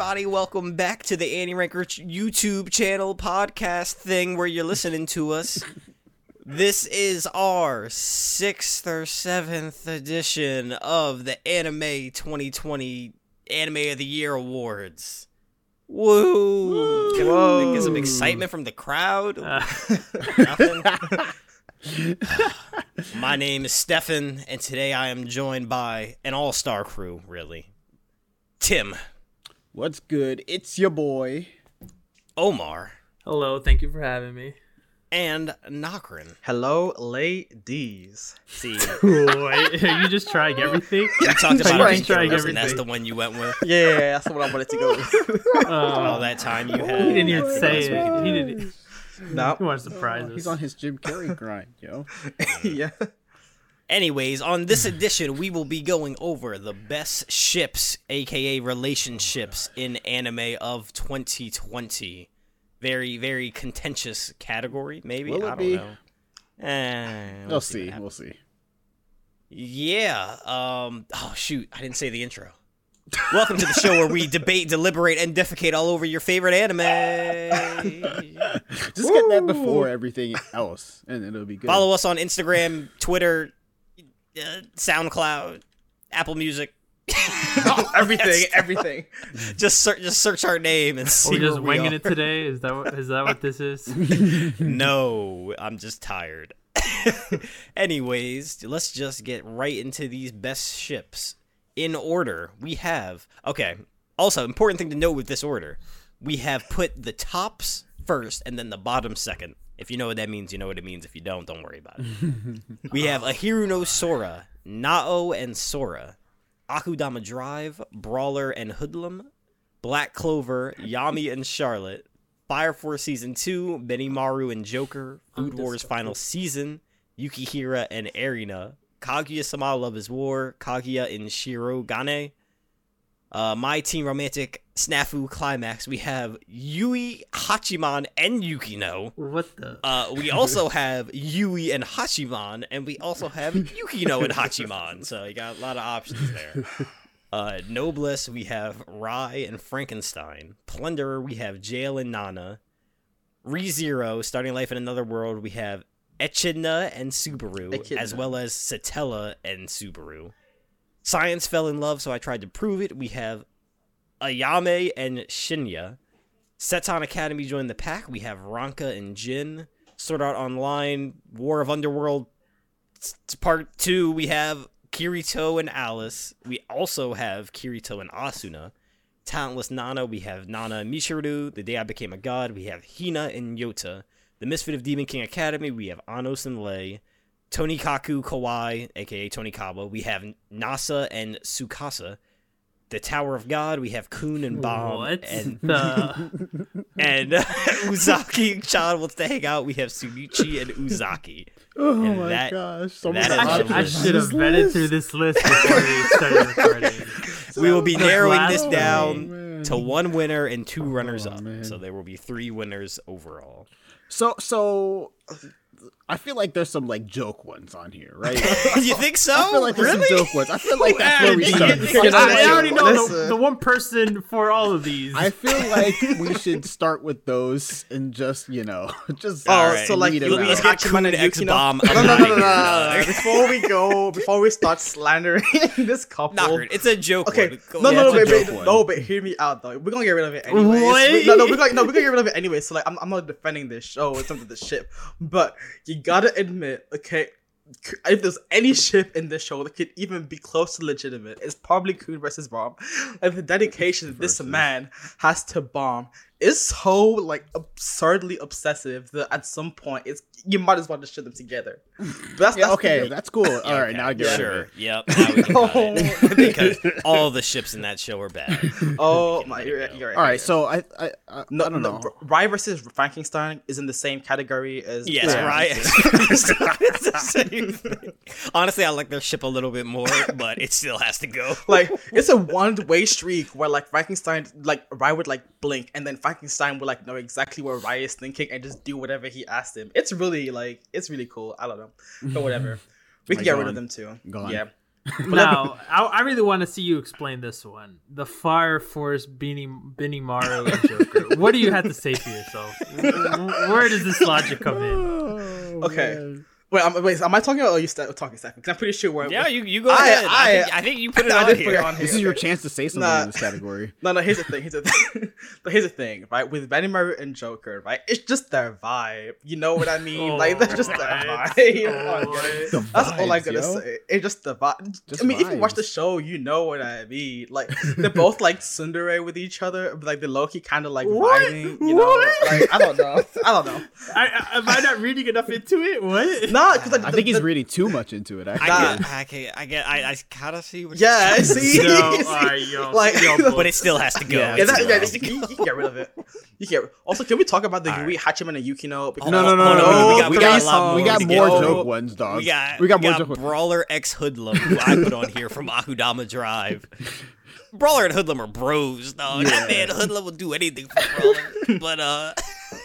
everybody. Welcome back to the Annie Ranker YouTube channel podcast thing where you're listening to us. This is our 6th or 7th edition of the Anime 2020 Anime of the Year Awards. Woo! Whoa. Get some excitement from the crowd. Nothing. My name is Stefan, and today I am joined by an all-star crew, really. Tim. What's good? It's your boy. Omar. Hello, thank you for having me. And Nokrin. Hello, ladies. See, Wait, are you just trying everything? we talked about Are it you trying before, and that's everything? the one you went with. Yeah, that's the one I wanted to go with. All that time you had. He didn't even That's say what we it. could He do. didn't. No. He wanted to surprise us. He's on his Jim Carrey grind, yo. Yeah. Anyways, on this edition, we will be going over the best ships, aka relationships, in anime of 2020. Very, very contentious category, maybe? Will it I don't be? know. We'll see. We'll see. Yeah. Oh, shoot. I didn't say the intro. Welcome to the show where we debate, deliberate, and defecate all over your favorite anime. Just get that before everything else, and it'll be good. Follow us on Instagram, Twitter, SoundCloud, Apple Music. Everything. Just search our name and see. Are we just where we winging are. it today? Is that what this is? No, I'm just tired. Anyways, let's just get right into these best ships. In order, we have... Okay, also, important thing to note with this order. We have put the tops first and then the bottom second. If you know what that means, you know what it means. If you don't don't worry about it. We have Ahiru no Sora, Nao and Sora, Akudama Drive, Brawler and Hoodlum, Black Clover, Yami and Charlotte, Fire Force Season 2, Benimaru and Joker, Food Wars Final Season, Yukihira and Erina, Kaguya-sama Love is War, Kaguya and Shirogane, My Teen Romantic Snafu Climax. We have Yui, Hachiman, and Yukino. What the? We also have Yui and Hachiman, and we also have Yukino and Hachiman. So you got a lot of options there. Noblesse, we have Rai and Frankenstein. Plunderer, we have Jail and Nana. ReZero, Starting Life in Another World, we have Echidna and Subaru, Echidna. as well as Satella and Subaru. Science Fell in Love, So I Tried to Prove It. We have Ayame and Shinya. Seton Academy joined the pack. We have Ranka and Jin. Sword Art Online, War of Underworld Part 2. We have Kirito and Alice. We also have Kirito and Asuna. Talentless Nana, we have Nana and Michiru. The Day I Became a God, we have Hina and Yota. The Misfit of Demon King Academy, we have Anos and Lei. Tonikaku Kawai, aka Tonikawa, we have Nasa and Tsukasa. The Tower of God, we have Kun and Bomb. What And the? and Uzaki-chan wants to hang out. We have Tsumichi and Uzaki. Oh And my that- gosh! So that many is- I options. should have vetted through this list before we started recording. We will be The narrowing last this one. down Man. to one winner and two runners up. man. So there will be 3 winners overall. So I feel like there's some like joke ones on here, right? You think so? I feel like there's Really? some joke ones. I feel like that's where we added start. these? You know, I already know listen. the one person for all of these. I feel like we should start with those and just just. All Oh, right. so like weed you them Let's out. get Kun and X-Bomb. No. Before we start slandering this couple. Knocker, it's a joke. Okay, one. Go no, ahead. no, that's a wait, joke one. no, but hear me out though. We're gonna get rid of it anyway. Wait. No, we're gonna get rid of it anyway. So like, I'm not defending this show in terms of the ship, but you gotta admit, okay, if there's any ship in this show that could even be close to legitimate, it's probably Kun versus Bomb. And the dedication that this man has to Bomb is so like absurdly obsessive that at some point you might as well just shit them together. But that's Okay, the- that's cool. All right, Okay, now I get rid of sure. it. Yep. Now we can cut it. Because all the ships in that show are bad. Oh my, you're right. All right, so I don't know. Rai versus Frankenstein is in the same category as Yes, Yeah. right. It's the same thing. Honestly, I like their ship a little bit more, but it still has to go. Like it's a one-way streak where like Frankenstein, like Rai would like blink, and then Frankenstein would like know exactly what Rai is thinking and just do whatever he asked him. It's really cool. I don't know, but whatever. We can Like get rid gone. of them too. Gone. Yeah. Now, I really want to see you explain this one. The Fire Force Benimaru and Joker. What do you have to say for yourself? Where does this logic come in? Okay. Wait, am I talking or are you talking, Stefan? Because I'm pretty sure we're... Yeah, you go ahead. I think you put it I on did put it here. on This is your chance to say something in this category. No, here's the thing. But here's the thing, right? With Benimaru and Joker, right? It's just their vibe. You know what I mean? Like, that's just their vibe. That's all I gotta say. It's just the vibe. Just I mean, if you watch vibes. the show, you know what I mean. Like, they're both like tsundere with each other. But, like, the low-key kind of like vibing. You know? What? Like, I don't know. Am I not reading enough into it? What? Nah, because like, I think he's reading too much into it. Actually. I kind of see what Yeah, you're saying. see? No, alright, yo, Like- yo, But it still has to go. Yeah, Yeah, It's that, go. you can get rid of it. You can. Also, can we talk about the Yui Hachiman and Yukino? Because- No. we got a lot We more got to more get joke through. ones, dog. We got more joke ones. Brawler X Hoodlum, who I put on here from Akudama Drive. Brawler and Hoodlum are bros, dog. That man Hoodlum will do anything for Brawler. But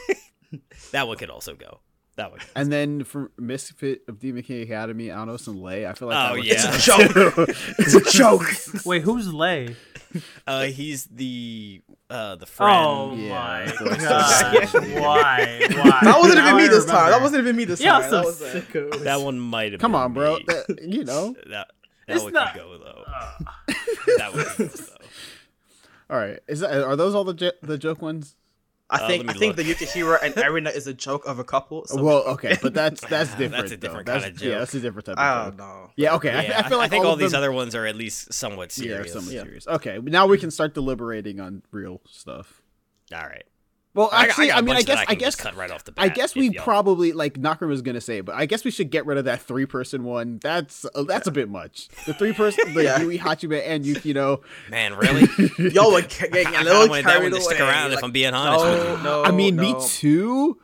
that one could also go. That one. And then for Misfit of Demon King Academy, Anos and Lei, I feel like Oh, that yeah. was It's a It's a joke. Wait, who's Lei? He's the friend. Oh Yeah, my I feel like gosh. so. Why? That wasn't Now even me I this time. remember. That wasn't even me this Yeah, time. so That was sicko. That one might have. Come been on, bro. me. You know. That It's one not- could go though. That one could go, though. All right. Are those all the joke ones? I think let me the Yukihiro and Erina is a joke of a couple. So Well, okay, but that's different. That's a different though. kind of Yeah, joke. that's a different type I of don't joke. know. Yeah, okay. Yeah, I feel like I think all of these them, other ones are at least somewhat serious. Yeah, somewhat Yeah. serious. Okay, but now we can start deliberating on real stuff. All right. Well, actually, got a I mean, bunch that I can guess just cut right off the bat. I guess we if y'all- probably like Nakura was gonna say, but I guess we should get rid of that 3-person one. That's a bit much. The 3-person, the Yeah. Yui Hachime and Yukino. Man, really? Yo, like getting I a little wanted that carried one to away. stick around. If I'm being honest with you. No, I mean, no. me too.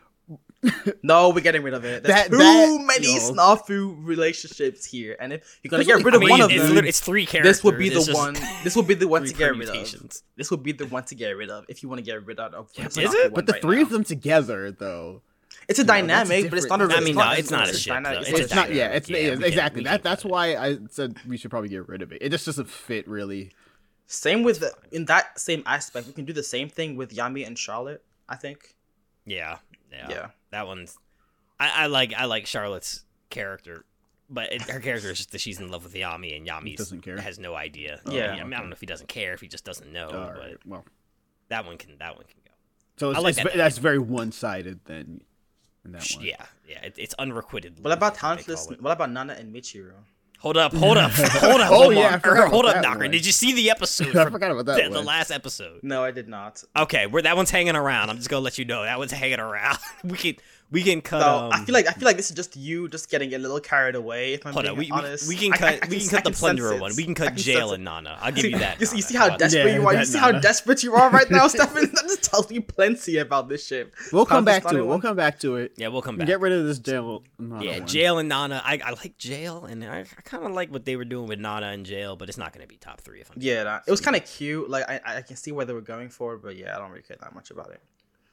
No, we're getting rid of it. There's That- too many yo. snafu relationships here, and if you're gonna There's get rid I of mean, one of it's, them, it's three characters. this would be the It's just one. This would be the one three to get rid of. permutations. This would be the one to get rid of if you want to get rid of. is Snafu it? one But the right 3 now. of them together, though. It's a that's a dynamic, but it's not a. different- I mean, it's no, it's not a it's ship, dynamic. though. It's not. Yeah, it's Yeah, we can- exactly we can that. That's cut why I said we should probably get rid of it. It just doesn't fit really. Same with in that same aspect. We can do the same thing with Yami and Charlotte. I think. Yeah. Yeah. That one's. I like Charlotte's character, but her character is just that she's in love with Yami, and Yami Doesn't care. has no idea. Yeah. I mean, I don't know if he doesn't care, if he just doesn't know. All but right. Well, that one can go. so I like that that's very one-sided then. In that one. Yeah. It's unrequited. What about love, they talentless? call it. What about Nana and Michiro? Hold up. Oh, Hold yeah, I up, forgot hold about up, that Knocker. one. Did you see the episode? I from forgot about that the one. last episode. No, I did not. Okay, that one's hanging around. I'm just gonna let you know that one's hanging around. we can cut. No, I feel like this is just you just getting a little carried away. If I'm Hold being on, we honest, can I cut. can- we can I cut the sense plunderer it. one. We can I cut can Jail sense and it. Nana. I'll give you that. You Nana. see how But- desperate you are. Yeah, You see how Nana. desperate you are right now, Stefan. That just tells you plenty about this ship. We'll come back to Pakistani it. We'll one. come back to it. Yeah, we'll come back. Get rid of this jail. Yeah, Jail and Nana. I like Jail, and I kind of like what they were doing with Nana and Jail, but it's not going to be top 3 if I'm. Yeah, it was kind of cute. Like I can see where they were going for, but yeah, I don't really care that much about it.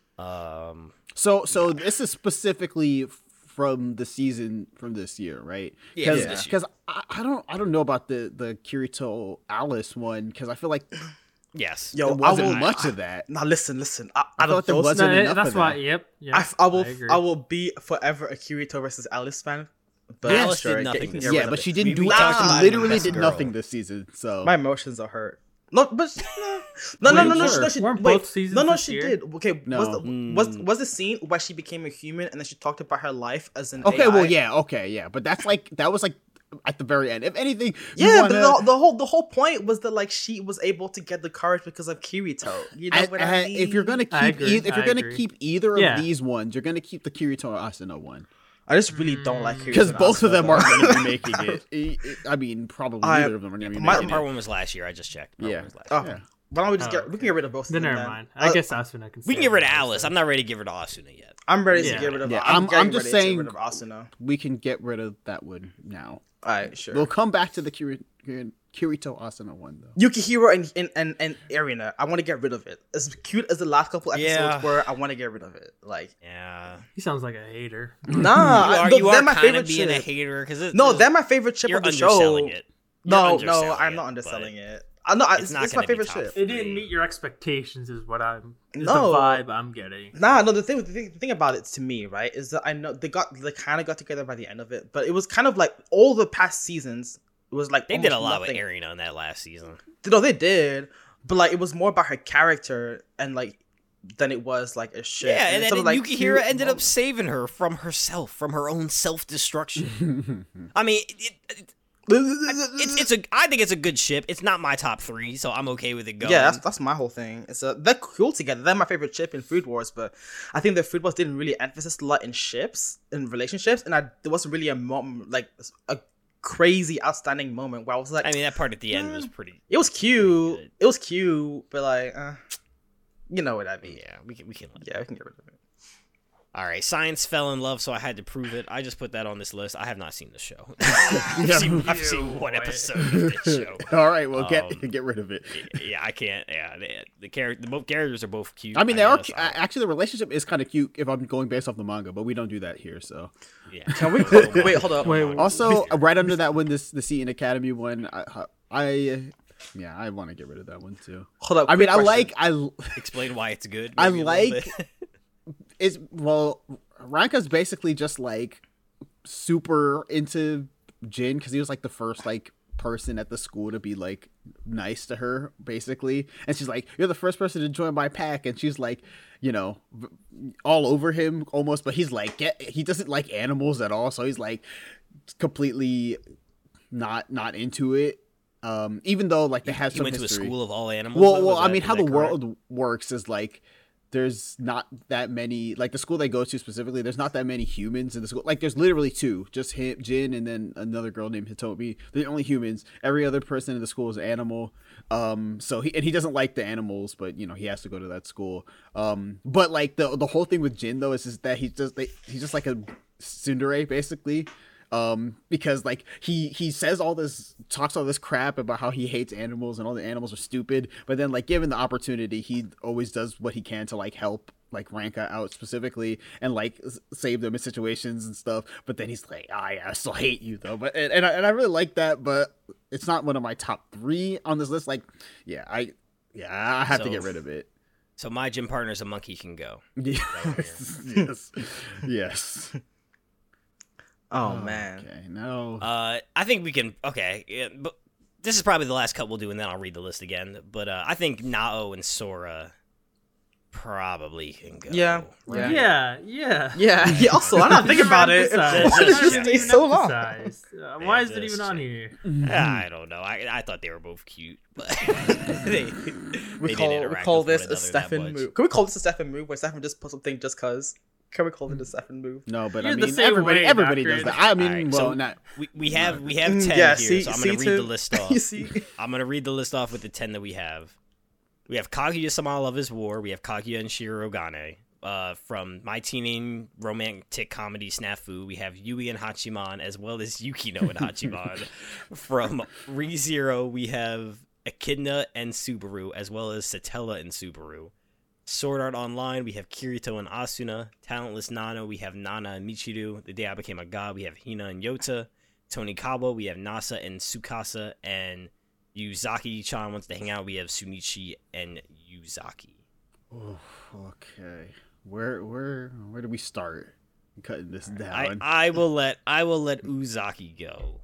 So this is specifically from the season from this year, right? Yeah, it's this year. Because I don't know about the Kirito Alice one because I feel like Yes. Yo, there wasn't I will, much of that. Now listen. I Out thought of there those, wasn't No, enough that's of why. that. Yep. I agree. will be forever a Kirito versus Alice fan. But Yeah, Alice did sure, nothing you can this get year. rid Yeah, of but it. she didn't do. we She talked about literally Best did Girl. nothing this season. So My emotions are hurt. No, but no, sure. she Weren't wait, both seasons no, this she year? did. Okay, No. was the scene where she became a human and then she talked about her life as an okay, AI? well, yeah, okay, yeah, but that was like at the very end. If anything, you Yeah, wanna, but the whole point was that like she was able to get the courage because of Kirito. You know what I mean? if you're gonna I keep agree, if you're I gonna agree. keep either Yeah. of these ones, you're gonna keep the Kirito Asuna one I just really don't like Kirito because and both of Asuka, them though. are going to be making it. I mean, probably neither of them are going to be my- making Part it. 1 was last year. I just checked. Part Yeah. 1 was last Oh, year. why don't we just Oh, get we can get rid of both of Then them? never then. mind. I guess Asuna can. We can stay get rid of on the Alice. list. I'm not ready to get rid of Asuna yet. I'm ready to Yeah. get rid of. Yeah, I'm I'm just ready to saying- get rid of Asuna. We can get rid of that one now. All right, sure. We'll come back to the Kirito Asuna one though. Yukihiro and Erina, I want to get rid of it. As cute as the last couple episodes Yeah. were, I want to get rid of it. Like, Yeah. He sounds like a hater. nah, You are they're my kind favorite of being a chip. hater because No, they're my favorite chip you're of the show. underselling it. No, underselling I'm it, not but underselling it. I'm not. It's not my gonna be favorite top ship. It didn't meet your expectations, is what I'm. Is No. the vibe I'm getting. Nah, no. The thing about it to me, right, is that I know they kind of got together by the end of it, but it was kind of like all the past seasons. It was like They did a almost lot nothing. with Arena in that last season. No, they did, but like it was more about her character and like than it was like a ship. Yeah, and it's then sort of, like, Yukihira cute ended up moments. saving her from herself, from her own self-destruction. I mean, I think it's a good ship. It's not my top 3, so I'm okay with it going. Yeah, that's my whole thing. They're cool together. They're my favorite ship in Food Wars, but I think the Food Wars didn't really emphasize a lot in ships, in relationships, and there wasn't really a moment like a crazy outstanding moment where I was like, I mean, that part at the end was pretty. it was cute. good. It was cute, but like, you know what I mean. Yeah, we can. We can get rid of it. All right, science fell in love, so I had to prove it. I just put that on this list. I have not seen the show. I've seen one episode of this show. All right, well, get rid of it. Yeah, I can't. Yeah, both characters are both cute. I mean, they are guess. actually the relationship is kind of cute if I'm going based off the manga, but we don't do that here. So Yeah. Can we wait? Hold up. Wait, also right under that one, the Seton Academy one, I want to get rid of that one too. Hold up. I mean, quick question. Explain why it's good. I maybe a little like- bit. It's Ranka's basically just like super into Jin because he was like the first like person at the school to be like nice to her basically, and she's like, you're the first person to join my pack, and she's like, you know, all over him almost, but he's like, he doesn't like animals at all, so he's like completely not into it. Even though like they have He some went to a history. school of all animals. Well, though? I mean, how the is that correct? world works is like there's not that many, like the school they go to specifically, there's not that many humans in the school. Like there's literally 2, just him, Jin, and then another girl named Hitomi. They're the only humans. Every other person in the school is an animal. So he doesn't like the animals, but you know, he has to go to that school. But like the whole thing with Jin though is just that he's just like a tsundere basically. Because like he talks all this crap about how he hates animals and all the animals are stupid, but then like given the opportunity, he always does what he can to like help like Ranka out specifically and like save them in situations and stuff. But then he's like, I still hate you though. But and I really like that, but it's not one of my top 3 on this list. Like, I have to So- get rid of it. So my gym partner's a monkey can go. Yes. Oh man. Okay, no. I think we can. Okay, yeah, but this is probably the last cut we'll do, and then I'll read the list again. But I think Nao and Sora probably can go. Yeah. right? Yeah. Yeah. Also, I'm not thinking about it. Emphasized. Why did It's it not stay even so long? emphasized. Why is it this even on shit. here? I don't know. I thought they were both cute, but they We didn't call interact call with this one a another that Stefan much. move. Can we call this a Stefan move where Stefan just put something just cause? Can we call it a Stefan move? No, but You're I the mean, same everybody way, does Doctor. that. I mean, Alright, well, so not. We have 10 Yeah, here, so I'm gonna read the Tim? list off. You see? I'm gonna read the list off with the 10 that we have. We have Kaguya-sama Love is War. We have Kaguya and Shirogane. From My Teen Romantic Comedy Snafu, we have Yui and Hachiman, as well as Yukino and Hachiman. From ReZero, we have Echidna and Subaru, as well as Satella and Subaru. Sword Art Online, we have Kirito and Asuna. Talentless Nana, we have Nana and Michiru. The Day I Became a God, we have Hina and Yota. Tony Kabo, we have Nasa and Tsukasa. And Yuzaki-chan wants to hang out, we have Sunichi and Yuzaki. Okay, where do we start? Cutting this down. I will let Uzaki go.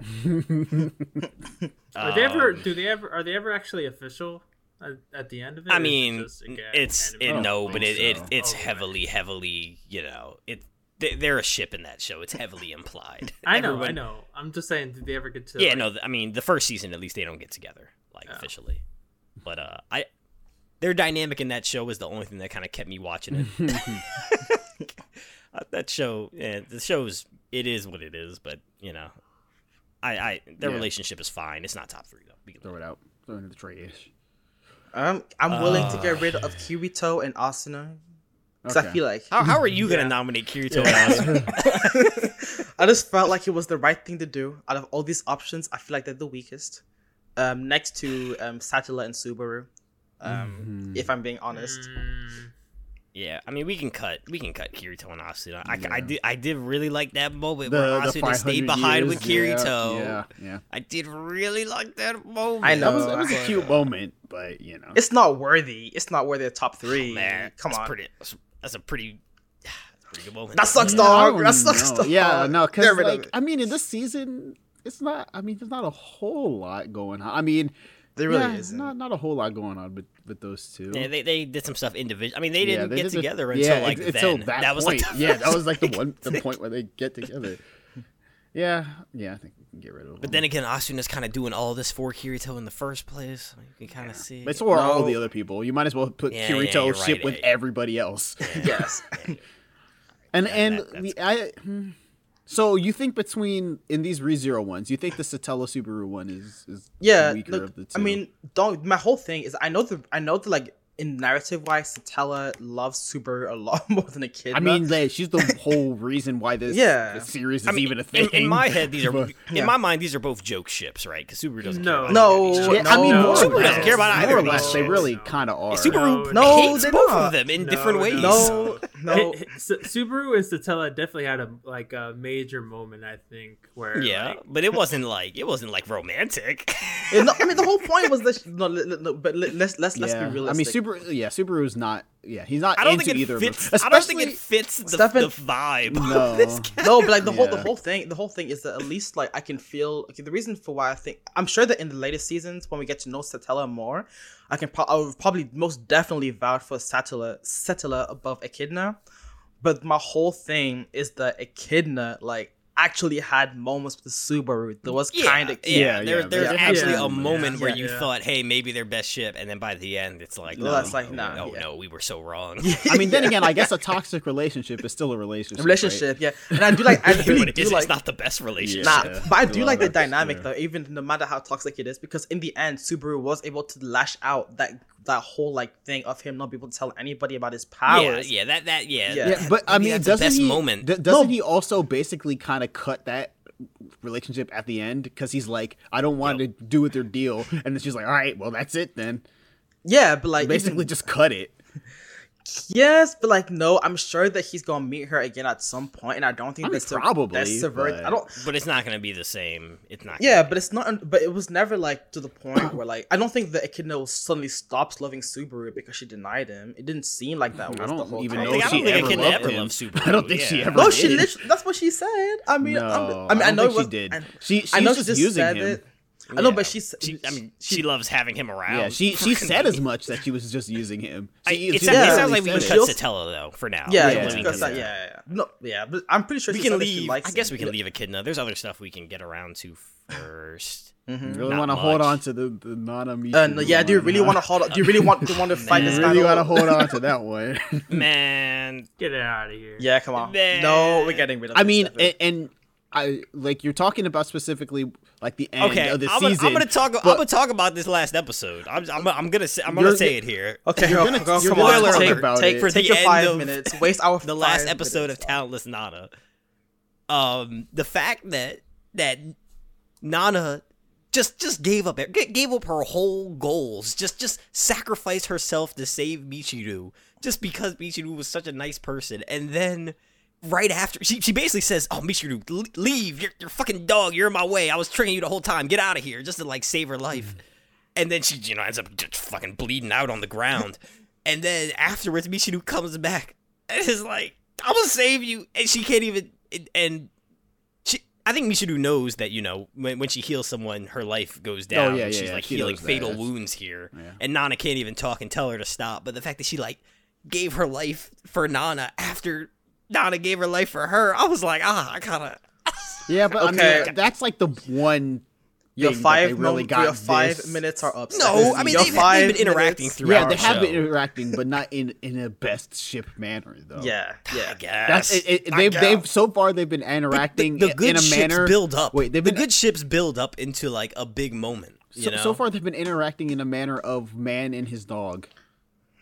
Are they ever actually official at the end of it? I or is it mean, just, again, it's anime? no, I but think so. it's Oh, heavily, you know, they're a ship in that show. It's heavily implied. I know. Everyone- I'm just saying, did they ever get to? Yeah, like, no, I mean, the first season at least they don't get together officially, but their dynamic in that show was the only thing that kind of kept me watching it. That show, the show's it is what it is, but you know, their Yeah. relationship is fine. It's not top 3 though. We can Throw it out. Throw it into the trash. I'm willing to get rid of Kirito and Asuna. Because I Okay. feel like How are you gonna nominate Kirito? and Asuna? I just felt like it was the right thing to do. Out of all these options, I feel like they're the weakest. Next to Satellite and Subaru. If I'm being honest. Yeah, I mean we can cut Kirito and Asuna. I did really like that moment The where Asuna stayed 500 behind with years, Kirito. Yeah. I did really like that moment. I know. That was a cute moment, but you know. It's not worthy. It's not worthy of top 3. Man, Come on. That's a pretty good moment. That sucks, Yeah, I dog. don't That sucks, know. dog. Yeah, no, Get because rid of like it. I mean, in this season, it's not. I mean, there's not a whole lot going on. I mean, There really yeah, isn't. not a whole lot going on with those two. Yeah, they did some stuff individual. I mean, they Yeah, didn't they get did together yeah, until like until then. that was point. like Yeah, that was like the point where they get together. Yeah, I think we can get rid of them. But then again, Asuna's kind of doing all this for Kirito in the first place. You can kind of see. But so are all No. the other people. You might as well put Yeah, Kirito you're ship right, with yeah. everybody else. Yes. So you think in these ReZero ones, you think the Satella Subaru one is Yeah. the weaker Look, of the two? I mean, my whole thing is I know that like in narrative wise, Satella loves Subaru a lot more than Echidna. I mean, she's the whole reason why this series is I mean, even a thing. in my head, these are But- in my mind these are both joke ships, right? Because Subaru doesn't No. care about No. any Yeah, ships. I mean, No, more or Subaru less, doesn't care about either more or of these less, they ships. really kind of are. Subaru No, hates they're both not. of them in No, different no, ways. no, no. Subaru and Satella definitely had a major moment, I think, where Yeah, but it wasn't like romantic. No, I mean, the whole point was this. No, but let's be realistic. I mean, Subaru's not. Yeah, he's not I don't into think it either fits. of them. I don't think it Especially- fits the Stefan- vibe. No. Of this guy. No, but like the Yeah. whole thing is that at least like I can feel. Okay, the reason for why I'm sure that in the later seasons when we get to know Satella more, I would probably most definitely vouch for Satella above Echidna. But my whole thing is that Echidna like actually had moments with Subaru that was kind of Yeah, There's yeah. actually Yeah. a moment where you Yeah. thought, hey, maybe they're best ship, and then by the end, it's like, No, that's like, nah, no, yeah. no, we were so wrong. I mean, then again, I guess a toxic relationship is still a relationship. relationship. Yeah, and I do like. I really But do it's like. not the best relationship. Nah, Yeah. but I do Well, like the that's- dynamic yeah. though, even no matter how toxic it is, because in the end, Subaru was able to lash out that whole like thing of him not being able to tell anybody about his powers. Yeah, that. Yeah. Yeah, but I maybe mean, that's the doesn't best he? moment. Doesn't he also basically kind of cut that relationship at the end because he's like, I don't want to do with their deal, and then she's like, all right, well, that's it then. Yeah, but like Basically, even- just cut it. yes, but like no, I'm sure that he's gonna meet her again at some point, and I don't think I mean, that's probably, that's subvert. but- I don't. But it's not gonna be the same. It's not. Yeah, but it's not. But it was never like to the point where like I don't think that Echidna suddenly stops loving Subaru because she denied him. It didn't seem like that. Was I the don't whole even time. know I if don't she think ever Echidna loved ever him. loved Subaru, I don't think yeah. she ever No, did. she literally, that's what she said. I mean, No, I mean, I know don't it was, think she did. I- She's I know just she using said him. it. I know, Yeah. but she loves having him around. Yeah, she said as much that she was just using him. It She sounds literally like we can said cut it. She'll- Satella though for now. Yeah, Yeah, yeah, Because because that- yeah. No, yeah, but I'm pretty sure we she can said that she leave. likes I guess we him. can leave Echidna. There's other stuff we can get around to first. You really Not want to hold much. on to the Nana Michiru No, yeah, do you one, really huh? want to hold? Do you really want to fight this You guy? really want to hold on to that one. Man, get it out of here. Yeah, come on. Man. No, we're getting rid of. I this mean, stuff. and I like you're talking about specifically like the end okay. of the I'm season. gonna talk. I'm but- gonna talk about this last episode. I'm gonna say You're- say it here. okay, you're go, gonna- go, you're come gonna on. talk Take, about take, it. For take the your end 5 of minutes. Waste our The last 5 episode minutes. of Talentless Nana. The fact that Nana just gave up her whole goals, just sacrificed herself to save Michiru, just because Michiru was such a nice person, and then right after she basically says, "Oh, Michiru, leave! You're a fucking dog. You're in my way. I was training you the whole time. Get out of here!" Just to like save her life, and then she ends up just fucking bleeding out on the ground, and then afterwards Michiru comes back and is like, "I'm gonna save you," and she can't even and. I think Michiru knows that, when she heals someone, her life goes down. yeah, She's yeah, like she healing knows that. fatal That's- wounds here. Yeah. And Nana can't even talk and tell her to stop. But the fact that she like gave her life for Nana after Nana gave her life for her, I was like, I gotta. Yeah, but Okay. I mean, that's like the one Your thing that they 5 really got your 5 this. minutes are up. No, I mean Your they've 5 been interacting minutes- throughout. Yeah, they the have been show. interacting, but not in a best ship manner though. Yeah, I yeah. guess. That's I they've guess. so far they've been interacting the good in a ships manner. build up. Wait, they've the been good ships build up into like a big moment. You know? so far they've been interacting in a manner of man and his dog.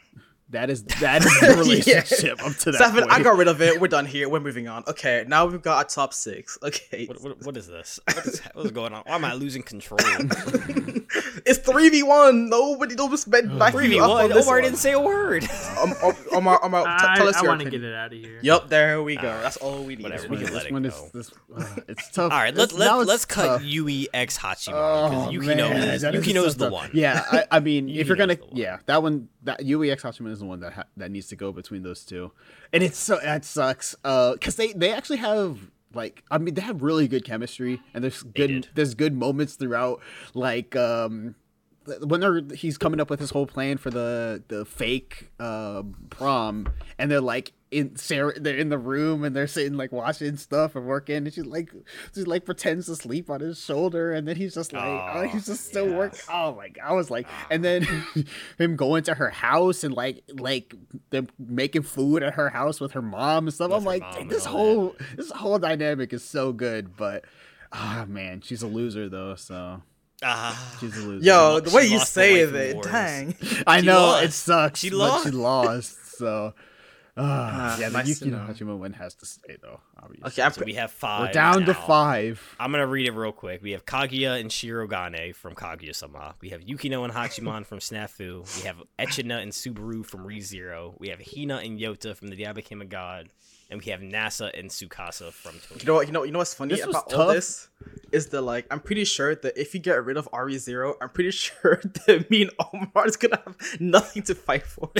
the relationship up to that Stefan, point. I got rid of it. We're done here. We're moving on. Okay, now we've got our top 6. Okay. What is this? What's going on? Why am I losing control? It's 3v1. Nobody don't spend back 3v1. Omar didn't say a word. Omar, tell us I your want to opinion. get it out of here. Yup, there we go. That's all we need. Whatever, We we can can let let it. it go. It's tough. All right, Now it's let's cut tough. Yui X Hachiman Oh, because man, that is Yukino's so the tough. one. Yeah, I mean, if you're gonna, Yukino's the one. yeah, that Yui X Hachiman is the one that needs to go between those two, and that sucks. Because they actually have like, I mean, they have really good chemistry, and there's good moments throughout, like when he's coming up with his whole plan for the fake prom, and they're like they're in the room and they're sitting like watching stuff and working, and she like pretends to sleep on his shoulder, and then he's just like he's just still working. Oh my god, I was like, and then him going to her house and like them making food at her house with her mom and stuff. I'm like, this whole dynamic is so good, but man, she's a loser though, so. She's a loser. Yo, the way She you lost say the Life it, Wars. dang. I know lost. it sucks. She but lost. She lost. So, yeah, the nice to Yukino know. Hachiman one has to stay though. Obviously. Okay, So we have 5. We're down to now. 5. I'm gonna read it real quick. We have Kaguya and Shirogane from Kaguya-sama. We have Yukino and Hachiman from Snafu. We have Echina and Subaru from ReZero. We have Hina and Yota from The Diablo Became a God. And we have Nasa and Tsukasa from Tokyo. You know what's funny This was about all tough. this is that like I'm pretty sure that if you get rid of RE0, I'm pretty sure that me and Omar is gonna have nothing to fight for.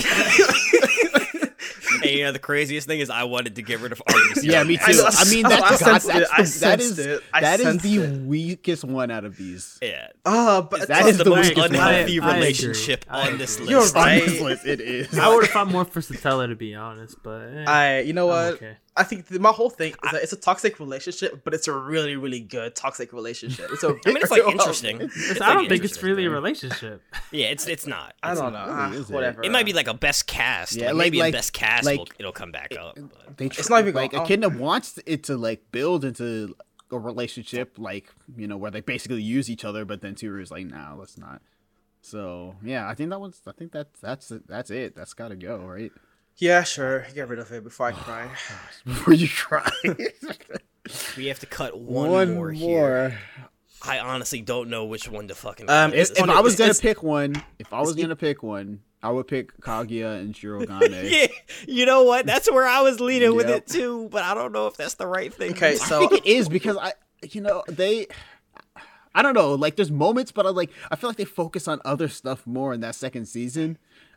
And you know the craziest thing is I wanted to get rid of RE0. Yeah, me too. know. I mean, I that's sensed it. I that sensed is it. I that is sensed the it. weakest one out of these. Yeah. But That It's is the the most weakest one. unhealthy I agree. relationship I on this agree. list. You're right. On this list, it is. I would have thought more for Satella, to be honest, but you know what? okay. I think my whole thing is that it's a toxic relationship, but it's a really, really good toxic relationship. It's a I mean, it's like interesting. I don't think it's interesting. really a relationship. Yeah, it's not. I don't know. really, is it? Whatever. It might be like a best cast. Yeah, like, like- maybe like- in best cast like- it'll come back up. But. It's not even like going- Echidna wants it to like build into a relationship, like, you know, where they basically use each other, but then Turu's like, nah, let's not. So yeah, I think that's it. That's gotta go, right? Yeah, sure. Get rid of it before I cry. Before you cry. We have to cut one more here. more. I honestly don't know which one to fucking. Um, cut. it's If This funny, is- I was gonna it's- pick one, I would pick Kaguya and Shirogane. yeah, you know what? That's where I was leaning with Yep. it too, but I don't know if that's the right thing. Okay, I so think it is because I don't know, like there's moments, but I feel like they focus on other stuff more in that second season.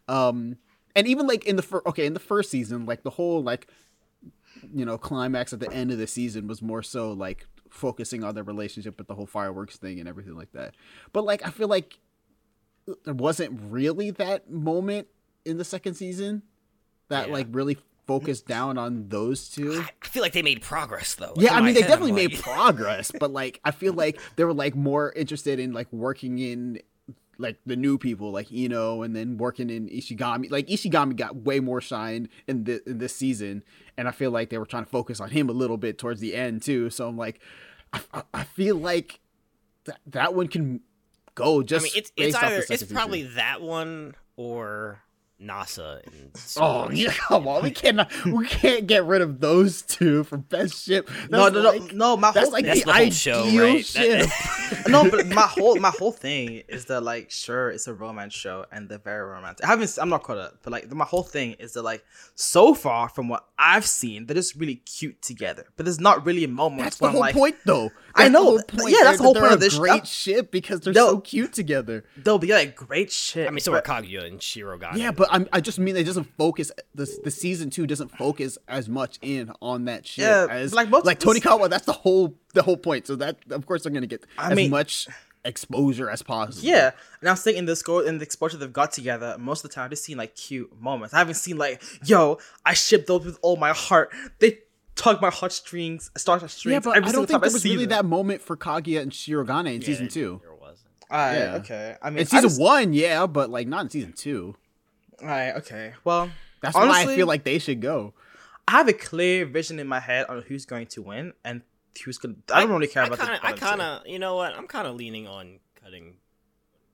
And even like in the first season, like the whole like, you know, climax at the end of the season was more so like focusing on their relationship with the whole fireworks thing and everything like that. But like I feel like there wasn't really that moment in the second season that Yeah. like really focused down on those two. I feel like they made progress though. Yeah, In I my mean, they head, definitely I'm made like- progress, but like, I feel like they were like more interested in like working in like the new people, like Ino, and then working in Ishigami. Like Ishigami got way more shine in this season, and I feel like they were trying to focus on him a little bit towards the end too. So I'm like, I feel like that one can go. I Just mean, it's based off the either second it's probably season. that one or NASA. And Oh yeah, come on, we can't get rid of those two for best ship. no. My That's whole like That's the the whole ideal show, right? ship. no, but my whole thing is that like sure it's a romance show and they're very romantic. I'm not caught up, but like my whole thing is that like so far from what I've seen, they're just really cute together. But there's not really moments That's the when whole like point, though. I That's know. the whole point. Yeah, that's the whole They're point of a this great show. ship because they're No. so cute together. they'll be like great shit. I mean, so are but- Kaguya and Shirogane. Yeah, but I just mean it doesn't focus. The season 2 doesn't focus as much in on that ship Yeah, as like most- Tonikawa. That's the whole point. So that of course they're gonna get as mean- much exposure as possible. Yeah, and I'm saying in the exposure they've got together, most of the time I've just seen like cute moments. I haven't seen like, yo, I ship those with all my heart. They tug my heartstrings, strings. Yeah, but every I single don't think time there was see really them. that moment for Kaguya and Shirogane in Yeah, season 2. There wasn't. Alright, Yeah. okay. I mean, In season 1, yeah, but like not in season 2. Alright, okay. Well, That's why I honestly, feel like they should go. I have a clear vision in my head on who's going to win and who's going. I don't really care about I the kind of, you know what? I'm kind of leaning on cutting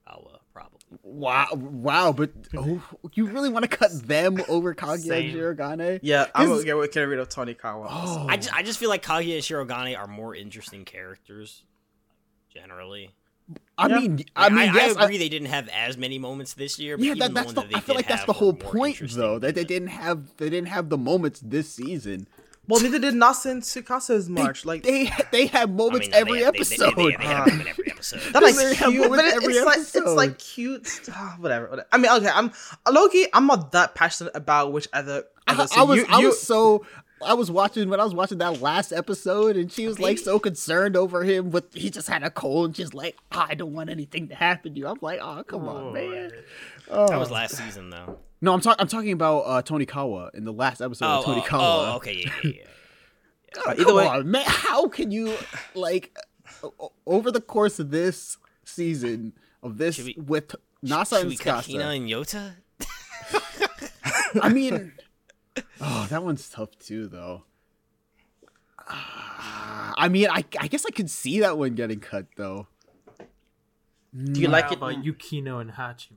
Shirakawa, probably. Wow, but you really want to cut them over Kaguya and Same. Shirogane? Yeah, I'm gonna get rid of Tonikawa. Oh. I just feel like Kaguya and Shirogane are more interesting characters, generally. I mean, yes, I agree they didn't have as many moments this year. But yeah, even that's the the. one that I feel they like did that's have the whole were more point, interesting though. That than- they didn't have the moments this season. Well, neither did Nasa and Tsukasa as much. Like They have I moments mean, no, every they episode. They have them in every episode. that like They have cute, moments but every it's like episode. cute. Whatever. I mean, okay. I'm low-key, I'm not that passionate about which other. I was watching that last episode, and she was like so concerned over him. But he just had a cold, and she's like, "I don't want anything to happen to you." I'm like, "Oh, come on, man." That was last season, though. No, I'm talking about Tonikawa in the last episode of Tonikawa. Okay, yeah. Either Either way- on, man. How can you like over the course of this season of this Should we- with Nasa Should and we cut Tsukasa? Hina and Yota? I mean, that one's tough too, though. I mean, I guess I could see that one getting cut, though. Do you like How it? about Yukino and Hachimon?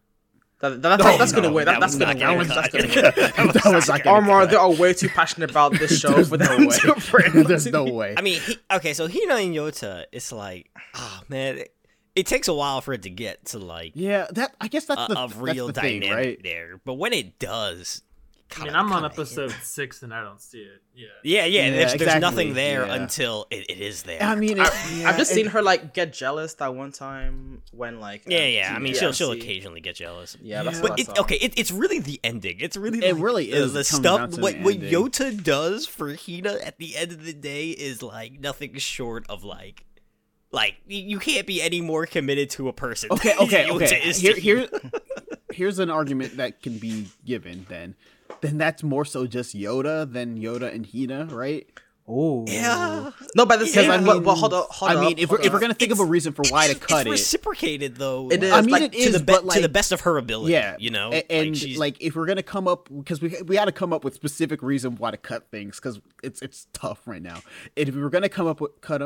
That's gonna win. that That's was gonna not win. gonna That's cut. gonna win. That was not gonna Armor, cut. they are way too passionate about this show for them to There's no way. I mean, okay, so Hina and Yota, it's like, man, it takes a while for it to get to like Yeah, I guess that's a real that's the thing, dynamic right? there. But when it does, I mean, I'm on episode 6 and I don't see it. Yeah. Yeah, Yeah, there's exactly, nothing there yeah. until it is there. I mean, I've just seen her like get jealous that one time when like yeah. I mean, she'll TMC. occasionally get jealous. Yeah, that's Yeah. what But I saw. it's really the ending. It's really It really is. the It comes down stuff. to What the what ending. Yota does for Hina at the end of the day is like nothing short of like you can't be any more committed to a person. Okay. than Yota is to Hina. Here's an argument that can be given. Then that's more so just Yoda than Yoda and Hina, right? Oh Yeah. No, but the Because, same. I mean- but hold up. I mean, if we're gonna think of a reason for why to cut it's it, reciprocated though. It is, I mean, like, it to is, the but like to the best of her ability. yeah, you know, and she's, like if we're gonna come up because we had to come up with specific reason why to cut things because it's tough right now. And if we were gonna come up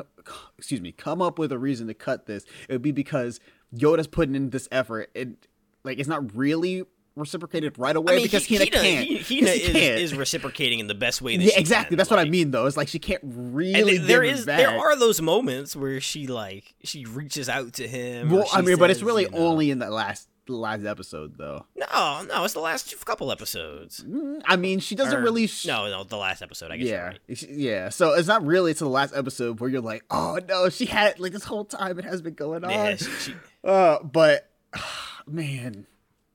with a reason to cut this, it would be because Yoda's putting in this effort and like it's not really reciprocated right away because Hina can't. Hina Because she can't. is reciprocating in the best way that Yeah, she exactly. can, That's what I like- mean, though. It's like she can't And really. there give it is back. there are those moments where she reaches out to him. or Well, I she mean, but it's says, really you know- only in the last episode, though. no, it's the last couple episodes. I mean, she doesn't Or- really. no, the last episode. I guess. You're Yeah, right. yeah. So it's not really to the last episode where you're like, oh no, she had like this whole time it has been going on. Yeah, she- But man,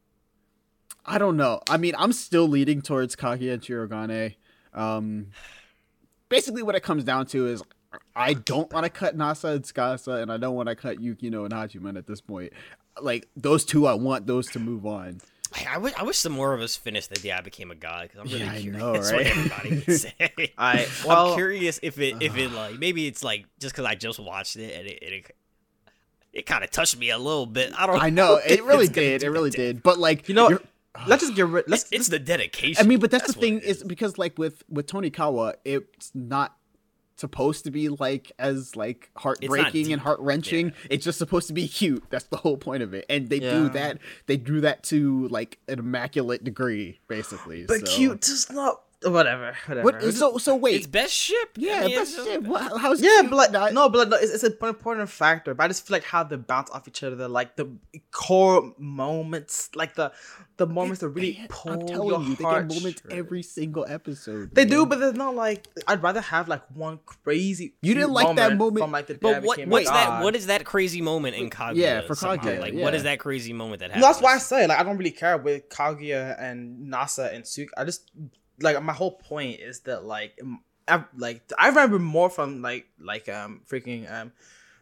I don't know. I mean, I'm still leading towards Kaguya and Shirogane. Basically, what it comes down to is I don't want to cut Nasa and Tsukasa, and I don't want to cut Yukino and Hachiman at this point. Like those two, I want those to move on. I wish some more of us finished the day I became a god because I'm really Yeah, I curious know, what right? everybody would say. well, I'm curious if it like maybe it's like just because I just watched it and it kind of touched me a little bit. I don't. I know if it really it's gonna did. do It really that. did. But like, you know, you're- let's just get rid. It's the dedication. I mean, but that's the what thing it is because like with Tonikawa, it's not supposed to be like as like heartbreaking deep. and heart wrenching. Yeah. It's just supposed to be cute. That's the whole point of it. And they do Yeah. that. They do that to like an immaculate degree, basically. But so. cute, just not whatever. What? So wait. It's best ship. yeah, I mean, that's it's- shit. How's Yeah, cute but like not- no, but like, it's an important factor. But I just feel like how they bounce off each other, like the core moments, like the moments that really pull I'm your telling you, they heart. get moments every single episode. They man. do, but they're not like. I'd rather have like one crazy. You didn't cute like that moment? from like the. But Dad what Became a what's that? God. What is that crazy moment in Kaguya? Yeah, for somehow? Kaguya, Like, yeah. what is that crazy moment that No, happens? that's why I say like I don't really care with Kaguya and Nasa and Suki. I just like my whole point is that like I remember more from freaking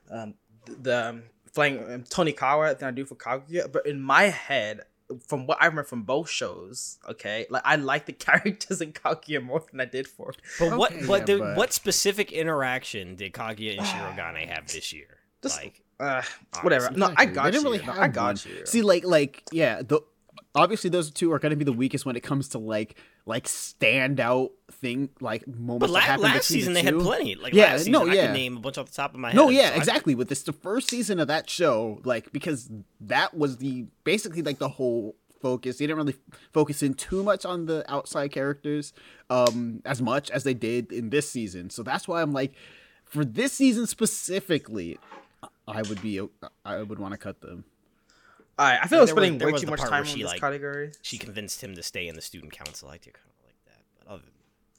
the playing Tonikawa than I do for Kaguya. But in my head, from what I remember from both shows, okay, like I like the characters in Kaguya more than I did for. But what? Okay, But yeah, the, but- what specific interaction did Kaguya and Shirogane have this year? Just- Like, Whatever. No, I Exactly. got They didn't you. really No, have I got one. you. See, like, yeah, obviously those two are going to be the weakest when it comes to like standout thing, like moments. But that happen last between season the they had two. plenty. Like Yeah, last season, no, I yeah. can name a bunch off the top of my head. No, yeah, So exactly. With this, the first season of that show, like, because that was basically like the whole focus. They didn't really focus in too much on the outside characters, as much as they did in this season. So that's why I'm like, for this season specifically, I would want to cut them. I feel I'm There spending was- there way was too the much part time where on she, this like, category. she convinced him to stay in the student council. I do kind of like that. But other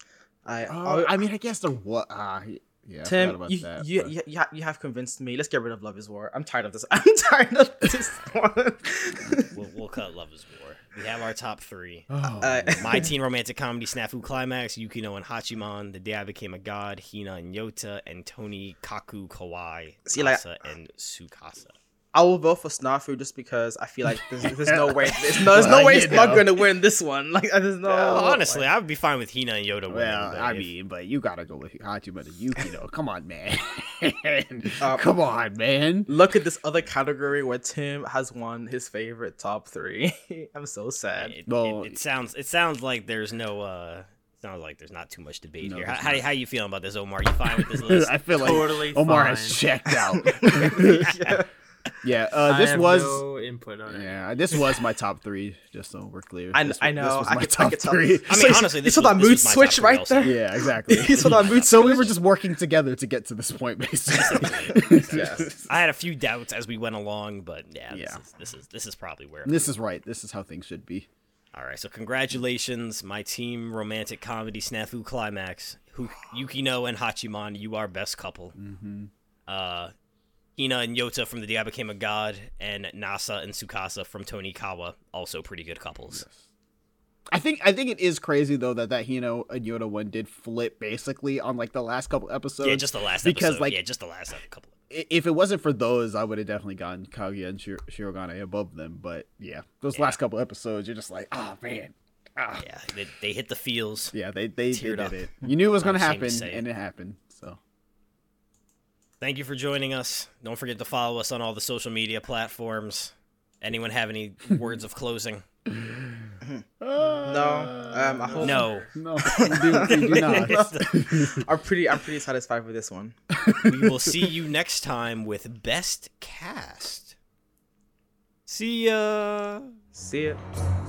I mean, I guess there was. Yeah, I forgot Tim, about you, that, you, but- you have convinced me. Let's get rid of Love Is War. I'm tired of this. I'm tired of this one. we'll cut Love Is War. We have our top three. Oh, My Teen Romantic Comedy Snafu Climax, Yukino and Hachiman, The Day I Became a God, Hina and Yota, and Tony Kaku Kawai, See, like- Asa, and Sukasa. I will vote for Snafu just because I feel like there's no way there's no way it's not going to win this one. Like there's no. Honestly, I would be fine with Hina and Yoda winning. well, but I if- mean, but you gotta go with Hachima and Yuki, though. Come on, man. Come on, man. Look at this other category where Tim has won his favorite top three. I'm so sad. Well- it sounds like there's no sounds like there's not too much debate No, here. there's How you feeling about this, Omar? You fine with this list? I feel like Totally Omar fine. has checked out. Yeah. Yeah, I this have was no input on it. yeah, this was my top three. Just so we're clear. I This know. was I my could top tell. three. I mean, honestly, you this saw was- that this mood was my top switch three right also. there. Yeah, exactly. You saw that mood So we switch? were just working together to get to this point, basically. Yes. I had a few doubts as we went along, but yeah, Yeah. this is probably where. This is right. This is how things should be. All right, so congratulations, my team romantic comedy snafu climax. Yukino and Hachiman, you are best couple. Mm-hmm. Hina and Yota from The Day I Became a God, and Nasa and Tsukasa from Tony Kawa, also pretty good couples. I think it is crazy though that Hino and Yoda one did flip basically on like the last couple episodes. Yeah, just the last because episode. like Yeah, just the last couple. if it wasn't for those, I would have definitely gotten Kaguya and Shirogane above them. But yeah, those last couple episodes, you're just like, oh man. Ah. Yeah, they hit the feels. Yeah, they Teared did up. it. You knew it was I'm gonna ashamed to happen, say it. and it happened. So Thank you for joining us. Don't forget to follow us on all the social media platforms. Anyone have any words of closing? No. I hope No. no, we do not. I'm pretty satisfied with this one. We will see you next time with Best Cast. See ya. See it.